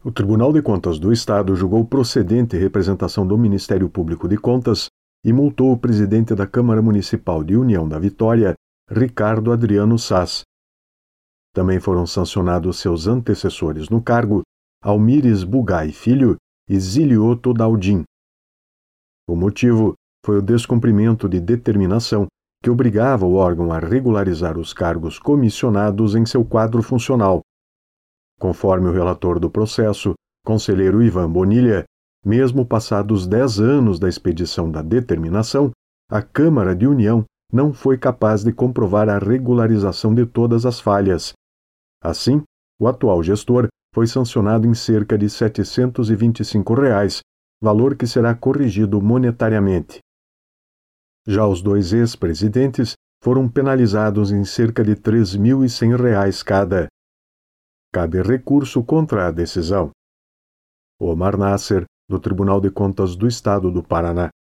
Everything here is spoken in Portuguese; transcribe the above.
O Tribunal de Contas do Estado julgou procedente representação do Ministério Público de Contas e multou o presidente da Câmara Municipal de União da Vitória, Ricardo Adriano Sás. Também foram sancionados seus antecessores no cargo, Almires Bugai Filho e Zilioto Daldim. O motivo foi o descumprimento de determinação que obrigava o órgão a regularizar os cargos comissionados em seu quadro funcional. Conforme o relator do processo, conselheiro Ivan Bonilha, mesmo passados 10 anos da expedição da determinação, a Câmara de União não foi capaz de comprovar a regularização de todas as falhas. Assim, o atual gestor foi sancionado em cerca de R$ 725, valor que será corrigido monetariamente. Já os dois ex-presidentes foram penalizados em cerca de R$ 3.100 cada. Cabe recurso contra a decisão. Omar Nasser, do Tribunal de Contas do Estado do Paraná.